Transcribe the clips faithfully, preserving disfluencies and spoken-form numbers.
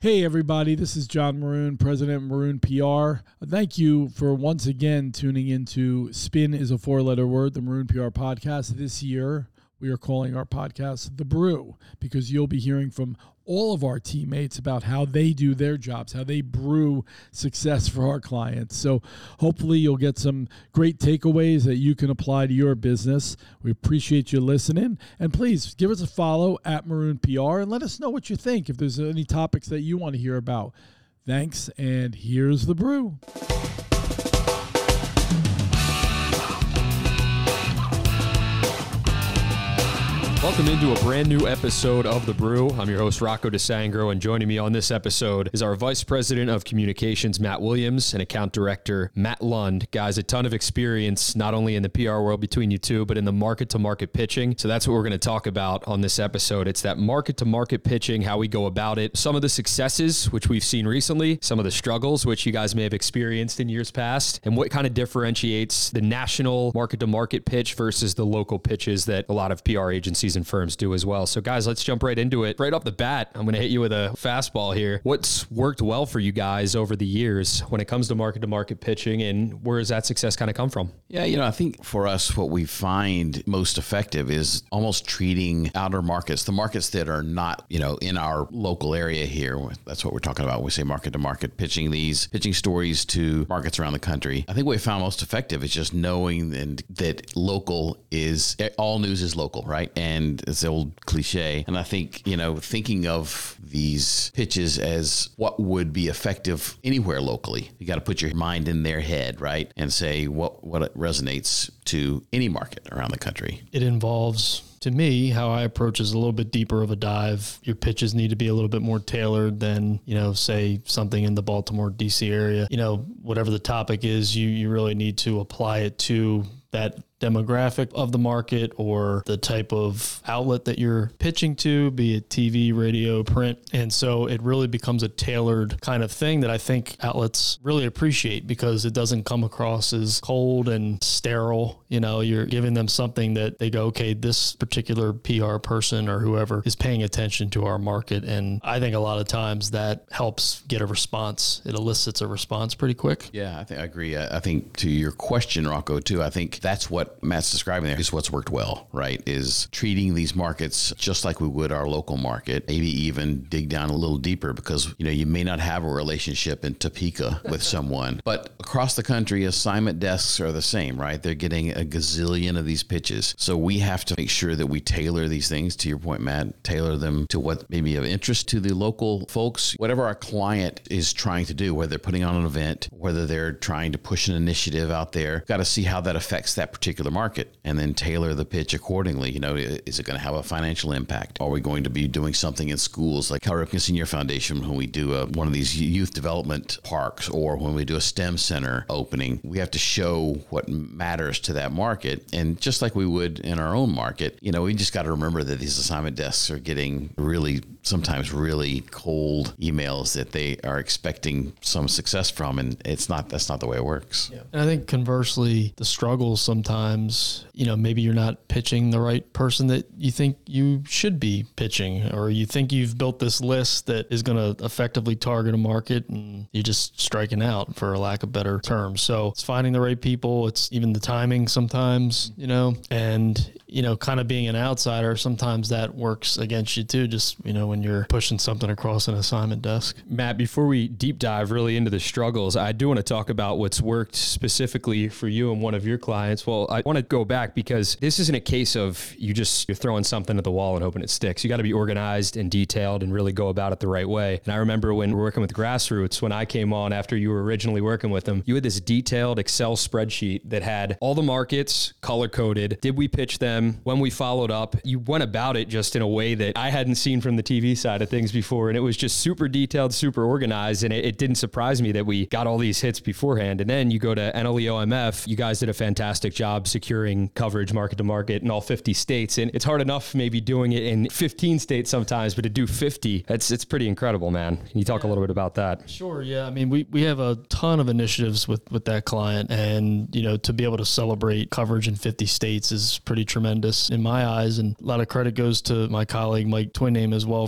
Hey everybody, this is John Maroon, President of Maroon P R. Thank you for once again tuning into Spin is a Four-Letter Word, the Maroon P R podcast. This year, we are calling our podcast The Brew, because you'll be hearing from all of our teammates about how they do their jobs, how they brew success for our clients. So hopefully you'll get some great takeaways that you can apply to your business. We appreciate you listening. And please give us a follow at Maroon P R and let us know what you think, if there's any topics that you want to hear about. Thanks, and here's the brew. Welcome into a brand new episode of The Brew. I'm your host, Rocco DeSangro, and joining me on this episode is our Vice President of Communications, Matt Williams, and Account Director, Matt Lund. Guys, a ton of experience, not only in the P R world between you two, but in the market-to-market pitching. So that's what we're going to talk about on this episode. It's that market-to-market pitching, how we go about it, some of the successes, which we've seen recently, some of the struggles, which you guys may have experienced in years past, and what kind of differentiates the national market-to-market pitch versus the local pitches that a lot of P R agencies and firms do as well. So guys, let's jump right into it. Right off the bat, I'm going to hit you with a fastball here. What's worked well for you guys over the years when it comes to market to market pitching, and where does that success kind of come from? Yeah, you know, I think for us, what we find most effective is almost treating outer markets, the markets that are not, you know, in our local area here. That's what we're talking about when we say market to market, pitching these, pitching stories to markets around the country. I think what we found most effective is just knowing and that local is, all news is local, right? And And it's the old cliche. And I think, you know, thinking of these pitches as what would be effective anywhere locally, you got to put your mind in their head, right? And say what, what resonates to any market around the country. It involves, to me, how I approach is a little bit deeper of a dive. Your pitches need to be a little bit more tailored than, you know, say something in the Baltimore, D C area. You know, whatever the topic is, you, you really need to apply it to that demographic of the market or the type of outlet that you're pitching to, be it T V, radio, print. And so it really becomes a tailored kind of thing that I think outlets really appreciate, because it doesn't come across as cold and sterile. You know, you're giving them something that they go, okay, this particular P R person or whoever is paying attention to our market. And I think a lot of times that helps get a response. It elicits a response pretty quick. Yeah, I think I agree. I think to your question, Rocco, too, I think that's what Matt's describing there is what's worked well, right? Is treating these markets just like we would our local market, maybe even dig down a little deeper, because, you know, you may not have a relationship in Topeka with someone, but across the country, assignment desks are the same, right? They're getting a gazillion of these pitches. So we have to make sure that we tailor these things, to your point, Matt, tailor them to what may be of interest to the local folks. Whatever our client is trying to do, whether they're putting on an event, whether they're trying to push an initiative out there, got to see how that affects that particular market and then tailor the pitch accordingly. You know, is it going to have a financial impact? Are we going to be doing something in schools like Cal Ripken Senior Foundation when we do a, one of these youth development parks, or when we do a STEM center opening? We have to show what matters to that market. And just like we would in our own market, you know, we just got to remember that these assignment desks are getting really, sometimes really cold emails that they are expecting some success from. And it's not, that's not the way it works. Yeah. And I think conversely, the struggles sometimes, you know, maybe you're not pitching the right person that you think you should be pitching, or you think you've built this list that is going to effectively target a market, and you're just striking out, for a lack of better terms. So it's finding the right people. It's even the timing sometimes, you know, and, you know, kind of being an outsider, sometimes that works against you too, just, you know, when you're pushing something across an assignment desk. Matt, before we deep dive really into the struggles, I do want to talk about what's worked specifically for you and one of your clients. Well, I want to go back, because this isn't a case of you just, you're throwing something at the wall and hoping it sticks. You got to be organized and detailed and really go about it the right way. And I remember when we were working with Grassroots, when I came on after you were originally working with them, you had this detailed Excel spreadsheet that had all the markets color coded. Did we pitch them? When we followed up, you went about it just in a way that I hadn't seen from the T V side of things before. And it was just super detailed, super organized. And it, it didn't surprise me that we got all these hits beforehand. And then you go to N L E O M F, you guys did a fantastic job securing coverage market to market in all fifty states. And it's hard enough maybe doing it in fifteen states sometimes, but to do fifty, that's it's pretty incredible, man. Can you talk yeah. a little bit about that? Sure. Yeah. I mean, we, we have a ton of initiatives with, with that client, and, you know, to be able to celebrate coverage in fifty states is pretty tremendous in my eyes. And a lot of credit goes to my colleague, Mike Twinname, as well,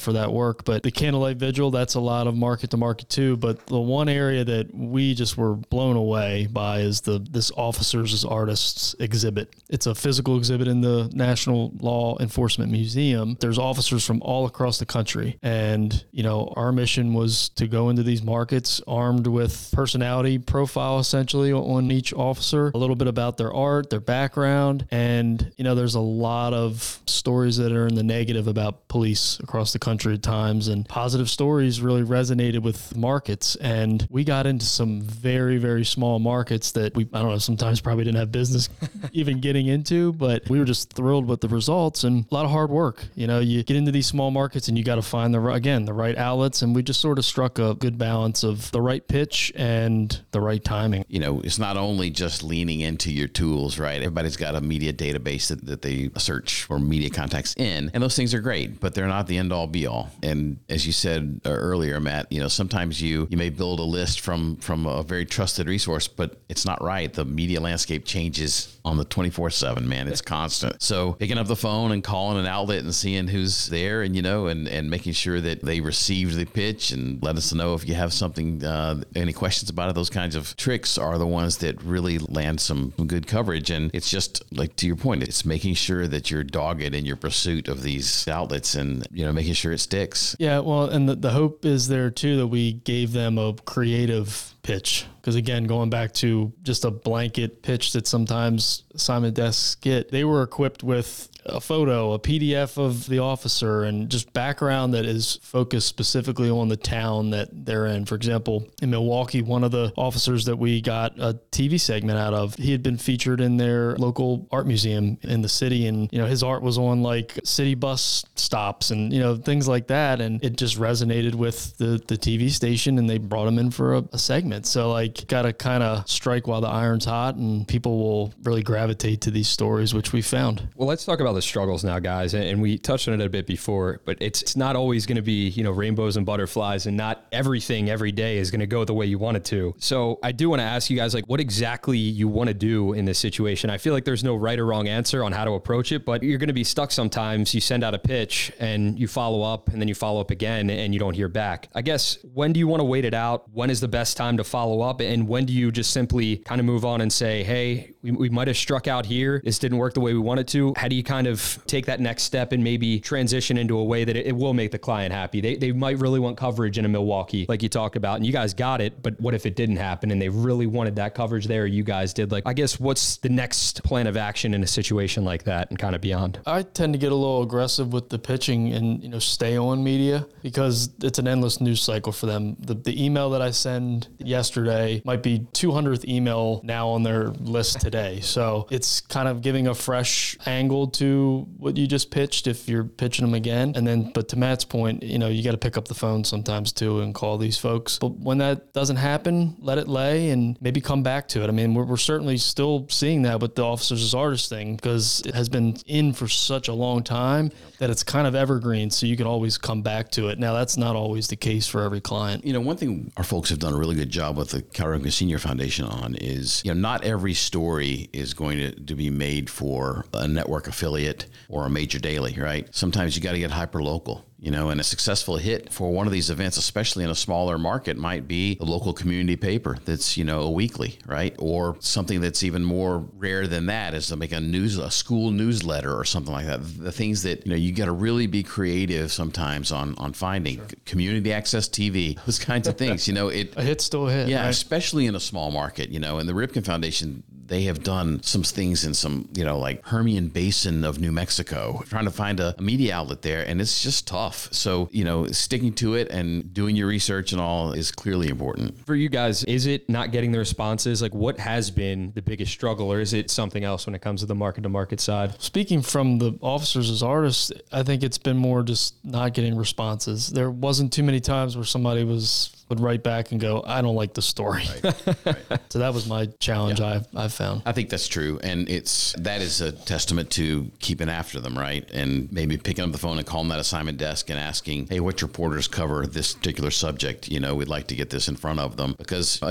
for that work. But the Candlelight Vigil, that's a lot of market to market too. But the one area that we just were blown away by is the this Officers as Artists exhibit. It's a physical exhibit in the National Law Enforcement Museum. There's officers from all across the country. And, you know, our mission was to go into these markets armed with personality profile, essentially, on each officer, a little bit about their art, their background. And, you know, there's a lot of stories that are in the negative about police across the country at times, and positive stories really resonated with markets. And we got into some very, very small markets that we, I don't know, sometimes probably didn't have business even getting into, but we were just thrilled with the results and a lot of hard work. You know, you get into these small markets and you got to find the, again, the right outlets. And we just sort of struck a good balance of the right pitch and the right timing. You know, it's not only just leaning into your tools, right? Everybody's got a media database that, that they search for media contacts in, and those things are great, but they're not the end all be all. And as you said earlier, Matt, you know, sometimes you, you may build a list from, from a very trusted resource, but it's not right. The media landscape changes on the twenty-four seven, man. It's constant. So picking up the phone and calling an outlet and seeing who's there, and, you know, and, and making sure that they received the pitch, and let us know if you have something, uh, any questions about it. Those kinds of tricks are the ones that really land some good coverage. And it's just like, to your point, it's making sure that you're dogged in your pursuit of these outlets and, you know, making sure it sticks. Yeah. Well, and the, the hope is there too, that we gave them a creative pitch. Because again, going back to just a blanket pitch that sometimes Simon desks get, they were equipped with a photo, a P D F of the officer, and just background that is focused specifically on the town that they're in. For example, in Milwaukee, one of the officers that we got a T V segment out of, he had been featured in their local art museum in the city. And, you know, his art was on like city bus stops and, you know, things like that. And it just resonated with the, the T V station, and they brought him in for a, a segment. So like, got to kind of strike while the iron's hot, and people will really gravitate to these stories, which we found. Well, let's talk about the struggles now, guys. And we touched on it a bit before, but it's, it's not always going to be, you know, rainbows and butterflies, and not everything every day is going to go the way you want it to. So I do want to ask you guys, like, what exactly you want to do in this situation. I feel like there's no right or wrong answer on how to approach it, but you're going to be stuck sometimes. You send out a pitch and you follow up, and then you follow up again and you don't hear back. I guess, when do you want to wait it out? When is the best time to follow up? And when do you just simply kind of move on and say, hey, we, we might have struck out here. This didn't work the way we wanted to. How do you kind of take that next step and maybe transition into a way that it, it will make the client happy? They, they might really want coverage in a Milwaukee, like you talked about, and you guys got it, but what if it didn't happen and they really wanted that coverage there, or you guys did? Like, I guess, what's the next plan of action in a situation like that and kind of beyond? I tend to get a little aggressive with the pitching and, you know, stay on media, because it's an endless news cycle for them. The, the email that I send yesterday might be two hundredth email now on their list today. So it's kind of giving a fresh angle to what you just pitched if you're pitching them again. And then, but to Matt's point, you know, you got to pick up the phone sometimes too and call these folks. But when that doesn't happen, let it lay and maybe come back to it. I mean, we're, we're certainly still seeing that with the Officers as Artists thing, because it has been in for such a long time that it's kind of evergreen. So you can always come back to it. Now, that's not always the case for every client. You know, one thing our folks have done a really good job with the Calhoun Senior Foundation on is, you know, not every story is going to, to be made for a network affiliate or a major daily, right? Sometimes you got to get hyper local. You know, and a successful hit for one of these events, especially in a smaller market, might be a local community paper that's, you know, a weekly, right? Or something that's even more rare than that is to make a news, a school newsletter or something like that. The things that, you know, you got to really be creative sometimes on, on finding. Sure. Community access T V, those kinds of things, you know, it. A hit's still a hit. Yeah, right? Especially in a small market, you know, and the Ripken Foundation, they have done some things in some, you know, like Permian Basin of New Mexico, trying to find a, a media outlet there. And it's just tough. So, you know, sticking to it and doing your research and all is clearly important. For you guys, is it not getting the responses? Like, what has been the biggest struggle, or is it something else when it comes to the market to market side? Speaking from the Officers as Artists, I think it's been more just not getting responses. There wasn't too many times where somebody was would write back and go, I don't like the story. Right. Right. So that was my challenge. Yeah. I've, I've found. I think that's true. And it's, that is a testament to keeping after them, right? And maybe picking up the phone and calling that assignment desk and asking, hey, what reporters cover this particular subject? You know, we'd like to get this in front of them, because again,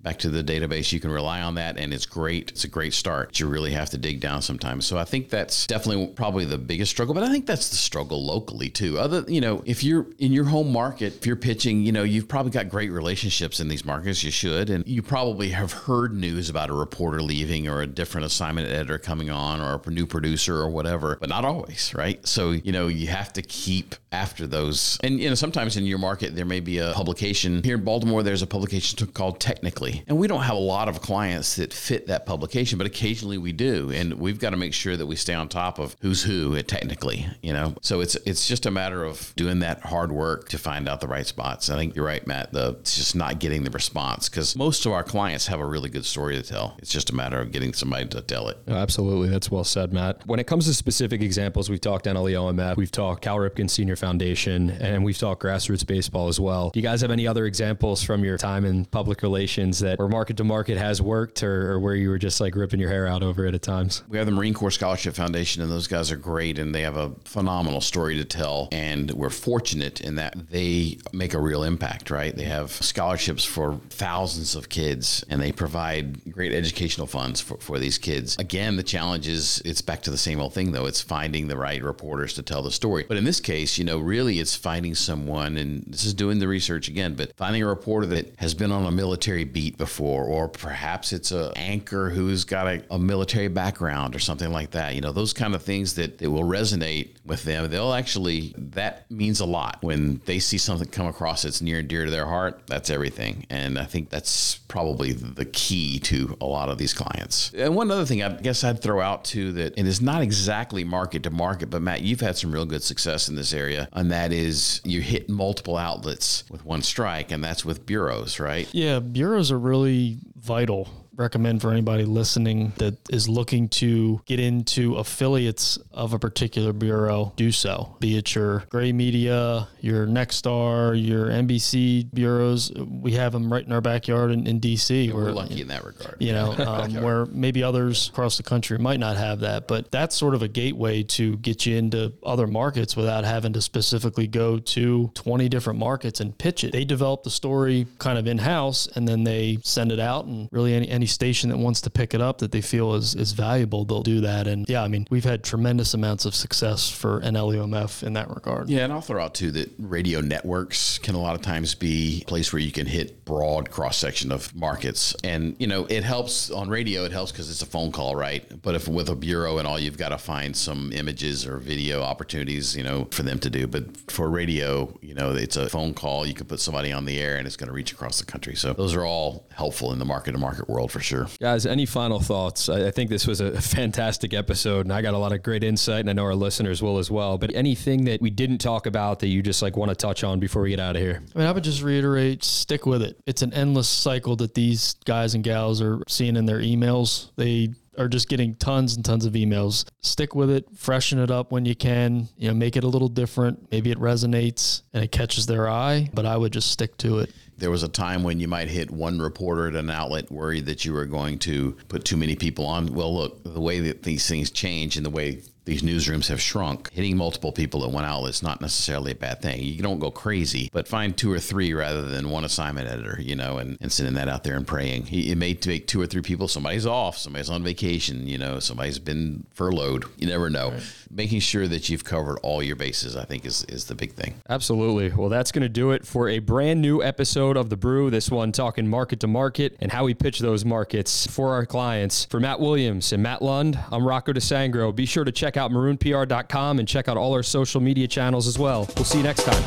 back to the database. You can rely on that, and it's great. It's a great start. But you really have to dig down sometimes. So I think that's definitely probably the biggest struggle, but I think that's the struggle locally too. Other, you know, if you're in your home market, if you're pitching, you know, you've probably got great relationships in these markets. You should, and you probably have heard news about a reporter leaving or a different assignment editor coming on or a new producer or whatever, but not always, right? So, you know, you have to keep after those. And, you know, sometimes in your market, there may be a publication. Here in Baltimore, there's a publication called Technically, and we don't have a lot of clients that fit that publication, but occasionally we do. And we've got to make sure that we stay on top of who's who at Technically, you know? So it's, it's just a matter of doing that hard work to find out the right spots. I think you're right, Matt. The, it's just not getting the response, because most of our clients have a really good story to tell. It's just a matter of getting somebody to tell it. Oh, absolutely. That's well said, Matt. When it comes to specific examples, we've talked N L E O M F, we've talked Cal Ripken Senior Foundation, and we've talked grassroots baseball as well. Do you guys have any other examples from your time in public relations that where market to market has worked, or, or where you were just like ripping your hair out over it at times? We have the Marine Corps Scholarship Foundation, and those guys are great, and they have a phenomenal story to tell. And we're fortunate in that they make a real impact, right? They have scholarships for thousands of kids, and they provide great educational funds for, for these kids. Again, the challenge is it's back to the same old thing, though. It's finding the right reporters to tell the story. But in this case, you know, really it's finding someone, and this is doing the research again, but finding a reporter that has been on a military beat before, or perhaps it's an anchor who's got a, a military background or something like that. You know, those kind of things that, that will resonate with them. They'll actually, that means a lot. When they see something come across that's near and dear to their heart, that's everything. And I think that's probably the key to a lot of these clients. And one other thing I guess I'd throw out too, that, and it's not exactly market to market, but Matt, you've had some real good success in this area, and that is you hit multiple outlets with one strike, and that's with bureaus, right? Yeah, bureaus are really vital. Recommend for anybody listening that is looking to get into affiliates of a particular bureau, do so. Be it your Gray Media, your Nexstar, your N B C bureaus. We have them right in our backyard in, in D C. Yeah, where, we're lucky in that regard. You know, um, where maybe others across the country might not have that, but that's sort of a gateway to get you into other markets without having to specifically go to twenty different markets and pitch it. They develop the story kind of in-house, and then they send it out, and really any, any station that wants to pick it up that they feel is, is valuable, they'll do that. And yeah, I mean, we've had tremendous amounts of success for N L E O M F in that regard. Yeah, and I'll throw out too that radio networks can a lot of times be a place where you can hit broad cross-section of markets. And, you know, it helps on radio, it helps because it's a phone call, right? But if with a bureau and all, you've got to find some images or video opportunities, you know, for them to do. But for radio, you know, it's a phone call. You can put somebody on the air and it's going to reach across the country. So those are all helpful in the market to market world for sure. Guys, any final thoughts? I I think this was a fantastic episode, and I got a lot of great insight, and I know our listeners will as well. But anything that we didn't talk about that you just like want to touch on before we get out of here? I mean, I would just reiterate, stick with it. It's an endless cycle that these guys and gals are seeing in their emails. They are just getting tons and tons of emails. Stick with it, freshen it up when you can, you know, make it a little different. Maybe it resonates and it catches their eye, but I would just stick to it. There was a time when you might hit one reporter at an outlet worried that you were going to put too many people on. Well, look, the way that these things change and the way these newsrooms have shrunk, hitting multiple people at one outlet is not necessarily a bad thing. You don't go crazy, but find two or three rather than one assignment editor, you know, and, and sending that out there and praying. It may take two or three people. Somebody's off, somebody's on vacation, you know, somebody's been furloughed. You never know. Right. Making sure that you've covered all your bases, I think, is, is the big thing. Absolutely. Well, that's going to do it for a brand new episode of The Brew. This one talking market to market and how we pitch those markets for our clients. For Matt Williams and Matt Lund, I'm Rocco DeSangro. Be sure to check out maroon P R dot com and check out all our social media channels as well. We'll see you next time.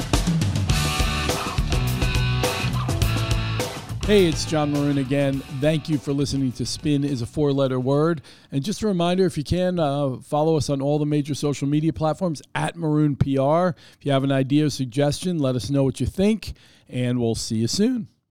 Hey, it's John Maroon again. Thank you for listening to Spin is a Four-Letter Word. And just a reminder, if you can, uh, follow us on all the major social media platforms at Maroon P R. If you have an idea or suggestion, let us know what you think, and we'll see you soon.